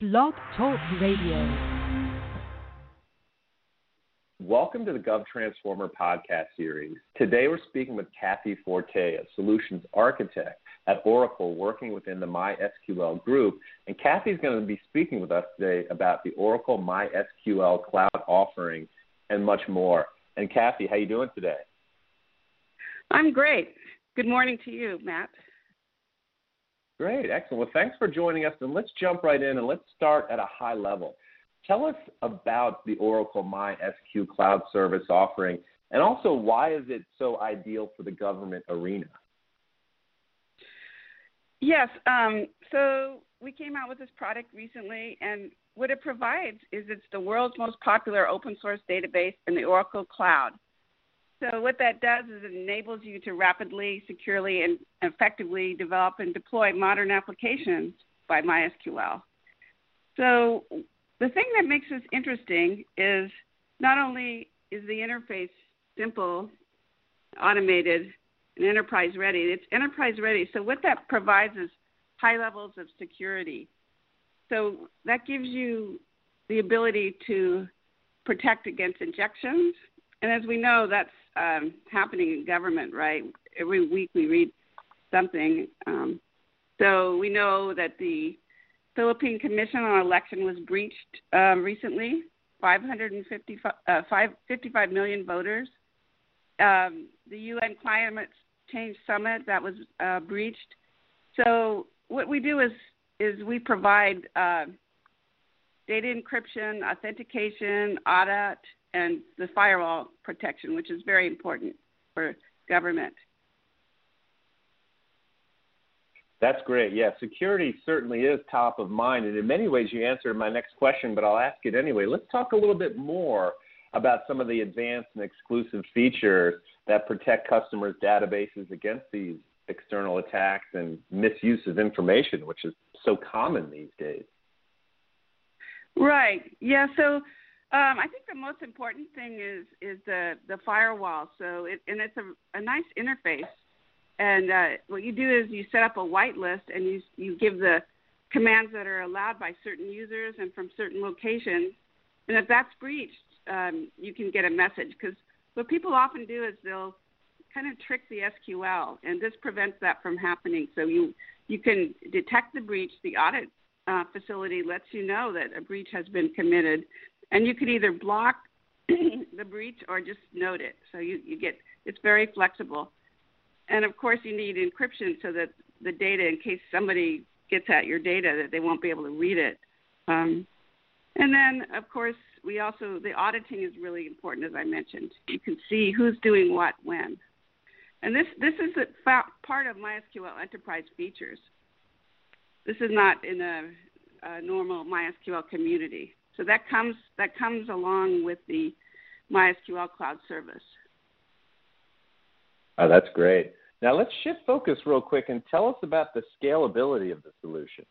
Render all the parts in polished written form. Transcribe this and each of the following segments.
Blog Talk Radio. Welcome to the GovTransformer podcast series. Today we're speaking with Kathy Forte, a solutions architect at Oracle working within the MySQL group. And Kathy's going to be speaking with us today about the Oracle MySQL cloud offering and much more. And Kathy, how you doing today? I'm great. Good morning to you, Matt. Great, excellent. Well, thanks for joining us. And let's jump right in and let's start at a high level. Tell us about the Oracle MySQL Cloud Service offering, and also why is it so ideal for the government arena? Yes, so we came out with this product recently, and what it provides is it's the world's most popular open source database in the Oracle Cloud. So what that does is it enables you to rapidly, securely, and effectively develop and deploy modern applications by MySQL. So the thing that makes this interesting is not only is the interface simple, automated, and enterprise ready, it's enterprise ready. So what that provides is high levels of security. So that gives you the ability to protect against injections. And as we know, that's happening in government, right? Every week we read something. So we know that the Philippine Commission on Election was breached recently, 55 million voters. The UN Climate Change Summit, that was breached. So what we do is we provide data encryption, authentication, audit, and the firewall protection, which is very important for government. That's great. Yeah, security certainly is top of mind. And in many ways, you answered my next question, but I'll ask it anyway. Let's talk a little bit more about some of the advanced and exclusive features that protect customers' databases against these external attacks and misuse of information, which is so common these days. Right. Yeah, so I think the most important thing is the firewall. So it's a nice interface. And what you do is you set up a whitelist and you give the commands that are allowed by certain users and from certain locations. And if that's breached, you can get a message. Because what people often do is they'll kind of trick the SQL, and this prevents that from happening. So you can detect the breach. The audit facility lets you know that a breach has been committed. And you can either block the breach or just note it. So you get it's very flexible. And, of course, you need encryption so that the data, in case somebody gets at your data, that they won't be able to read it. And then, of course, the auditing is really important, as I mentioned. You can see who's doing what when. And this is part of MySQL Enterprise features. This is not in a normal MySQL community. So that comes along with the MySQL Cloud Service. Oh, that's great. Now let's shift focus real quick and tell us about the scalability of the solution.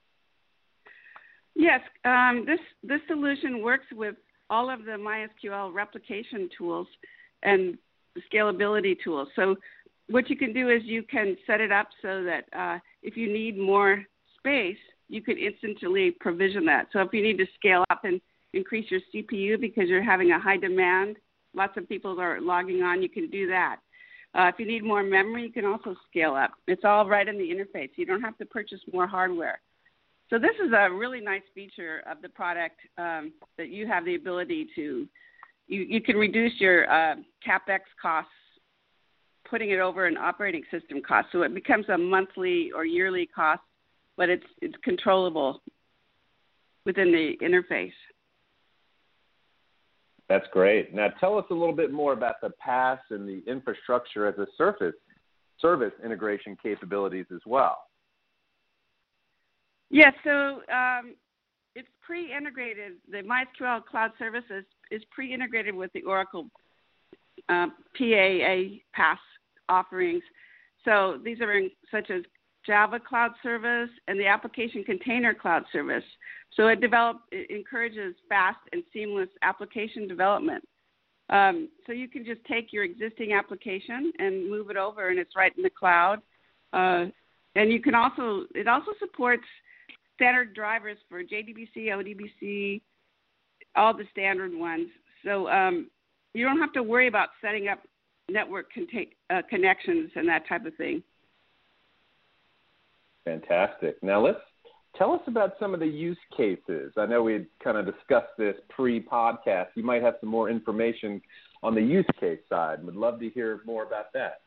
Yes, this solution works with all of the MySQL replication tools and the scalability tools. So what you can do is you can set it up so that if you need more space, you can instantly provision that. So if you need to scale up and increase your CPU because you're having a high demand, lots of people are logging on, you can do that. If you need more memory, you can also scale up. It's all right in the interface. You don't have to purchase more hardware. So this is a really nice feature of the product that you have the ability to, you can reduce your CapEx costs, putting it over an operating system cost. So it becomes a monthly or yearly cost, but it's controllable within the interface. That's great. Now tell us a little bit more about the PaaS and the infrastructure as a service integration capabilities as well. Yes, so it's pre-integrated. The MySQL Cloud Service is pre-integrated with the Oracle PaaS offerings. So these are such as Java Cloud Service and the Application Container Cloud Service. So it encourages fast and seamless application development. So you can just take your existing application and move it over, and it's right in the cloud. And you can it also supports standard drivers for JDBC, ODBC, all the standard ones. So you don't have to worry about setting up network connections and that type of thing. Fantastic. Now tell us about some of the use cases. I know we kind of discussed this pre-podcast. You might have some more information on the use case side. Would love to hear more about that.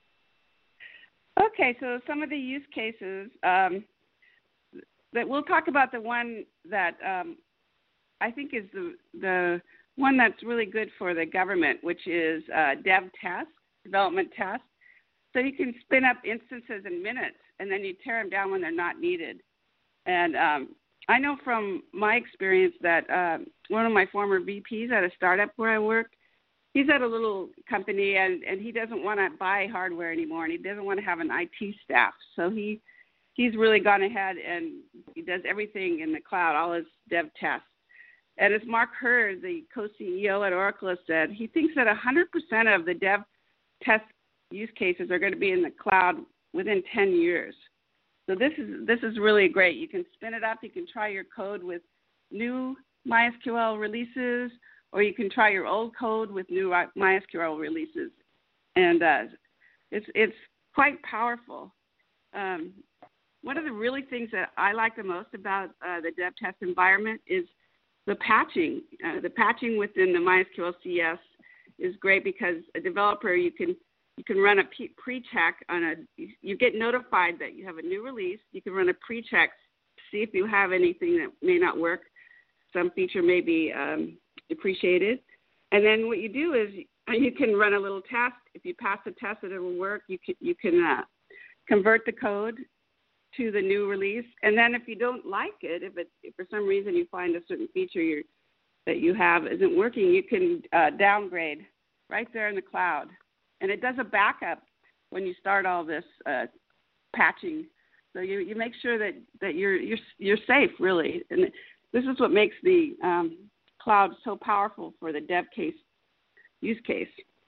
Okay, so some of the use cases that we'll talk about, the one that I think is the one that's really good for the government, which is development test. So you can spin up instances in minutes, and then you tear them down when they're not needed. And I know from my experience that one of my former VPs at a startup where I worked, he's at a little company, and he doesn't want to buy hardware anymore, and he doesn't want to have an IT staff. So he's really gone ahead and he does everything in the cloud, all his dev tests. And as Mark Hurd, the co-CEO at Oracle, has said, he thinks that 100% of the dev test use cases are going to be in the cloud within 10 years. So this is really great. You can spin it up. You can try your code with new MySQL releases, or you can try your old code with new MySQL releases. And it's quite powerful. One of the really things that I like the most about the dev test environment is the patching. The patching within the MySQL CS is great because a developer, you can run a pre-check on you get notified that you have a new release. You can run a pre-check to see if you have anything that may not work. Some feature may be depreciated. And then what you do is you can run a little test. If you pass the test that it will work, you can convert the code to the new release. And then if you don't like it, if for some reason you find a certain feature that you have isn't working, you can downgrade right there in the cloud. And it does a backup when you start all this patching. So you make sure that you're safe, really. And this is what makes the cloud so powerful for the dev case use case.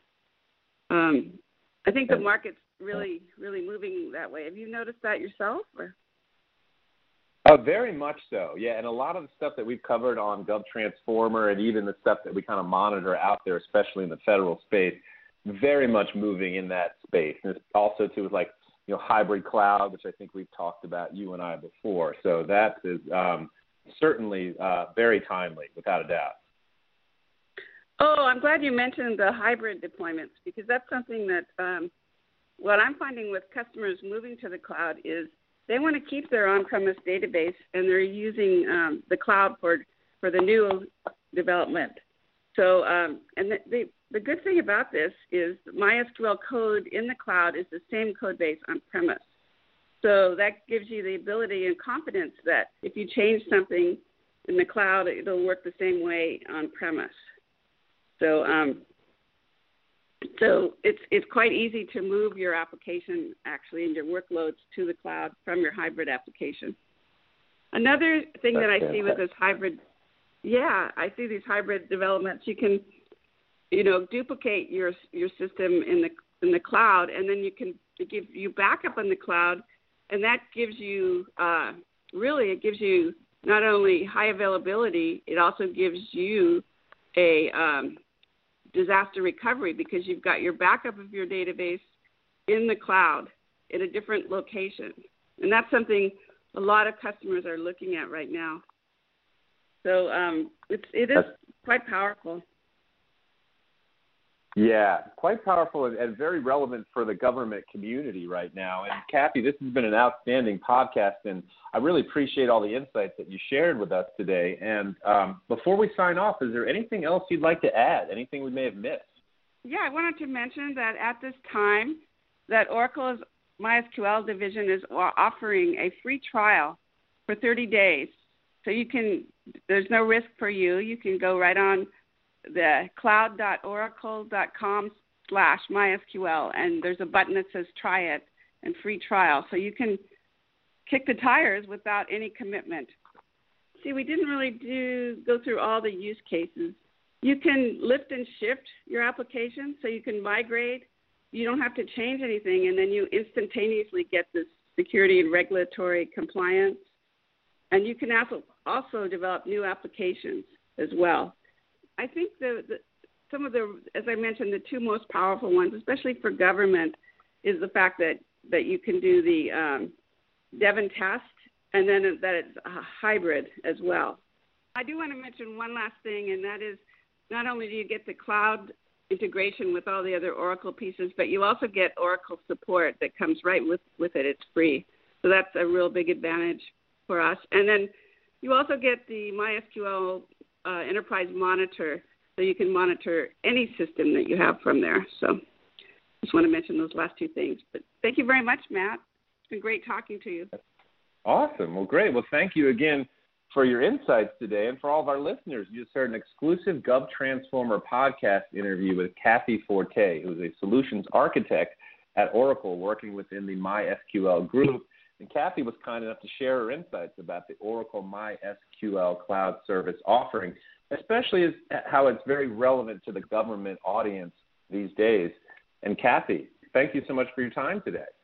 I think the market's really, really moving that way. Have you noticed that yourself? Or? Oh, very much so. Yeah, and a lot of the stuff that we've covered on GovTransformer and even the stuff that we kind of monitor out there, especially in the federal space, very much moving in that space. And it's also too with hybrid cloud, which I think we've talked about, you and I, before. So that is certainly very timely, without a doubt. Oh, I'm glad you mentioned the hybrid deployments, because that's something that what I'm finding with customers moving to the cloud is they want to keep their on-premise database, and they're using the cloud for the new development. So, and the good thing about this is MySQL code in the cloud is the same code base on-premise. So that gives you the ability and confidence that if you change something in the cloud, it'll work the same way on-premise. So it's quite easy to move your application, actually, and your workloads to the cloud from your hybrid application. Another thing that I see with this hybrid, I see these hybrid developments. You can, duplicate your system in the cloud, and then it gives you backup in the cloud, and that gives you it gives you not only high availability, it also gives you a disaster recovery, because you've got your backup of your database in the cloud in a different location. And that's something a lot of customers are looking at right now. So it is quite powerful. Yeah, quite powerful and very relevant for the government community right now. And Kathy, this has been an outstanding podcast, and I really appreciate all the insights that you shared with us today. And before we sign off, is there anything else you'd like to add? Anything we may have missed? Yeah, I wanted to mention that at this time, that Oracle's MySQL division is offering a free trial for 30 days. So there's no risk for you. You can go right on the cloud.oracle.com/MySQL, and there's a button that says try it and free trial. So you can kick the tires without any commitment. See, we didn't really go through all the use cases. You can lift and shift your application, so you can migrate. You don't have to change anything, and then you instantaneously get this security and regulatory compliance. And you can also develop new applications as well. I think some of the, as I mentioned, the two most powerful ones, especially for government, is the fact that you can do the Devon test, and then that it's a hybrid as well. I do want to mention one last thing, and that is not only do you get the cloud integration with all the other Oracle pieces, but you also get Oracle support that comes right with it. It's free. So that's a real big advantage for us. And then you also get the MySQL Enterprise Monitor, so you can monitor any system that you have from there. So just want to mention those last two things. But thank you very much, Matt. It's been great talking to you. Awesome. Well, great. Well, thank you again for your insights today. And for all of our listeners, you just heard an exclusive GovTransformer podcast interview with Kathy Forte, who is a solutions architect at Oracle working within the MySQL group. And Kathy was kind enough to share her insights about the Oracle MySQL Cloud Service offering, especially how it's very relevant to the government audience these days. And Kathy, thank you so much for your time today.